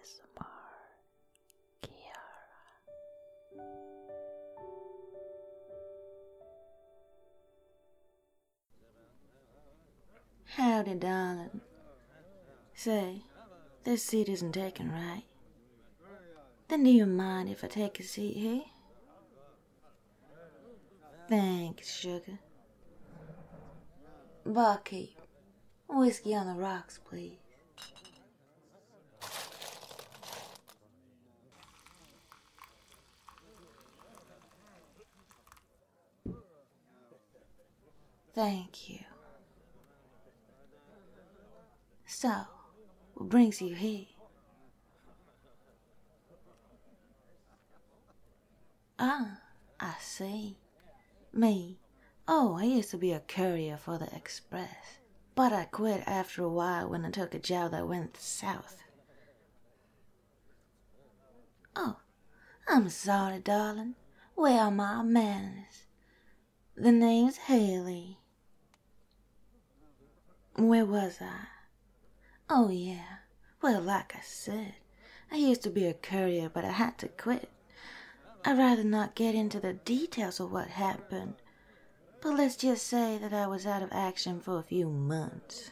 ASMR Kiara. Howdy, darling. Say, this seat isn't taken, right? Then do you mind if I take a seat here? Thanks, sugar. Barkeep, whiskey on the rocks, please. Thank you. So, what brings you here? Ah, I see. Me? Oh, I used to be a courier for the Express. But I quit after a while when I took a job that went south. Oh, I'm sorry, darling. Where are my manners? The name's Haley. Where was I? Oh, yeah. Well, like I said, I used to be a courier, but I had to quit. I'd rather not get into the details of what happened, but let's just say that I was out of action for a few months.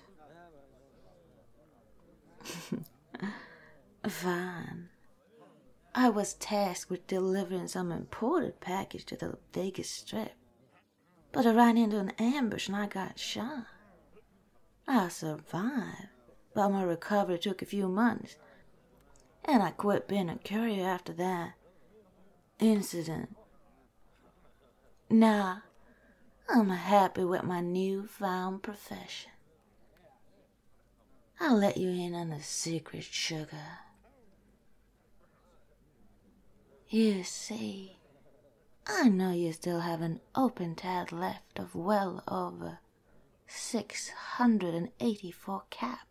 Fine. I was tasked with delivering some imported package to the Vegas Strip, but I ran into an ambush and I got shot. I survived, but my recovery took a few months, and I quit being a courier after that incident. Nah, I'm happy with my newfound profession. I'll let you in on a secret, sugar. You see, I know you still have an open tab left of well over 684 caps,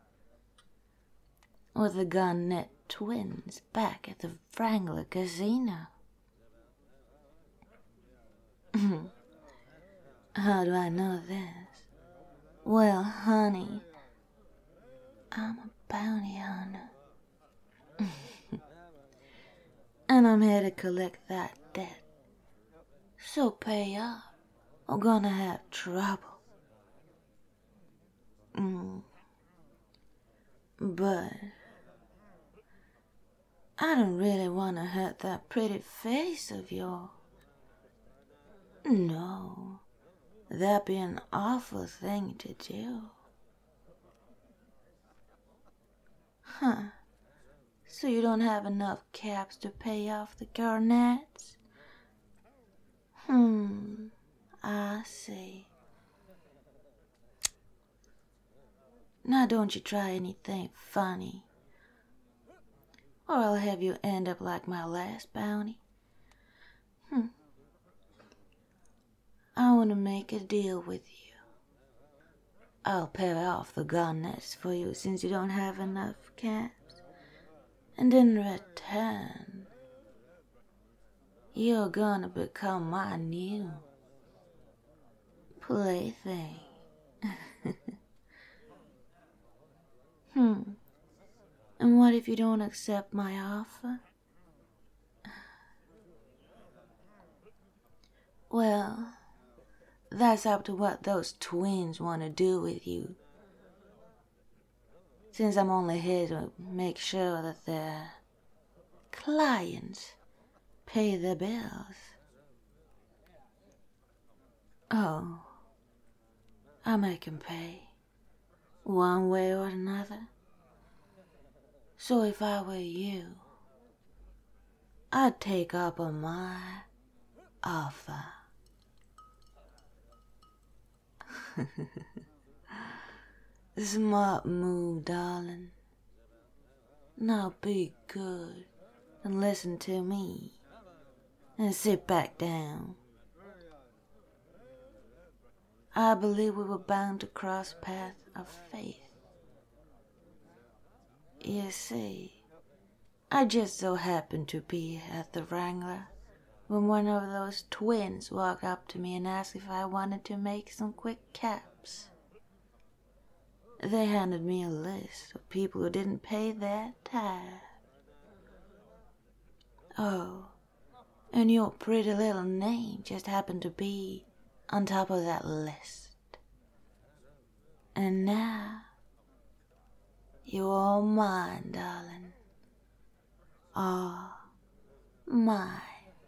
with the Garnett twins back at the Wrangler Casino. How do I know this? Well, honey, I'm a bounty hunter. And I'm here to collect that debt. So pay up, or gonna have trouble. But I don't really want to hurt that pretty face of yours. No, that'd be an awful thing to do. Huh. So you don't have enough caps to pay off the Garnets? I see. Now don't you try anything funny, or I'll have you end up like my last bounty. I want to make a deal with you. I'll pay off the Garnets for you since you don't have enough caps. And in return, you're gonna become my new plaything. And what if you don't accept my offer? Well, that's up to what those twins want to do with you. Since I'm only here to make sure that their clients pay their bills. Oh, I make 'em pay, one way or another. So if I were you, I'd take up on my offer. Smart move, darling. Now be good and listen to me and sit back down. I believe we were bound to cross paths of faith. You see, I just so happened to be at the Wrangler when one of those twins walked up to me and asked if I wanted to make some quick caps. They handed me a list of people who didn't pay their tab. Oh, and your pretty little name just happened to be on top of that list. And now, you're all mine, darling. All mine.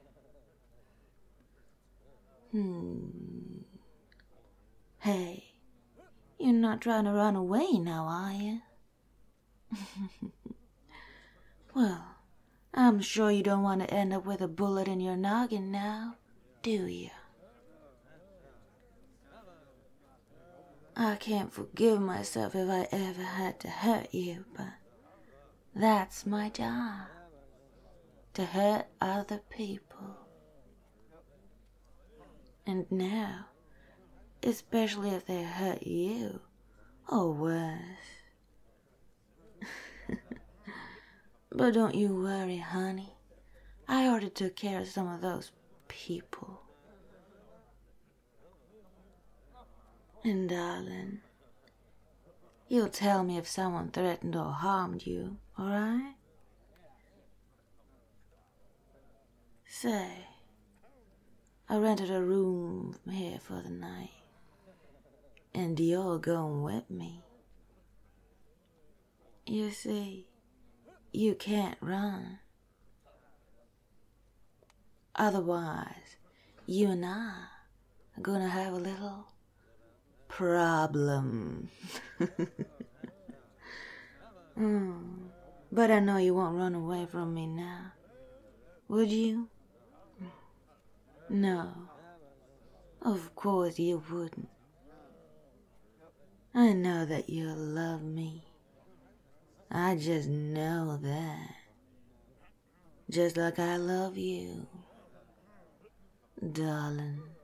Hey, you're not trying to run away now, are you? Well, I'm sure you don't want to end up with a bullet in your noggin now, do you? I can't forgive myself if I ever had to hurt you, but that's my job. To hurt other people. And now, especially if they hurt you, or worse. But don't you worry, honey. I already took care of some of those people. And darling, you'll tell me if someone threatened or harmed you, alright? Say, I rented a room here for the night, and you're going with me. You see, you can't run. Otherwise, you and I are gonna have a little problem. But I know you won't run away from me now. Would you? No. Of course you wouldn't. I know that you'll love me. I just know that. Just like I love you, darling.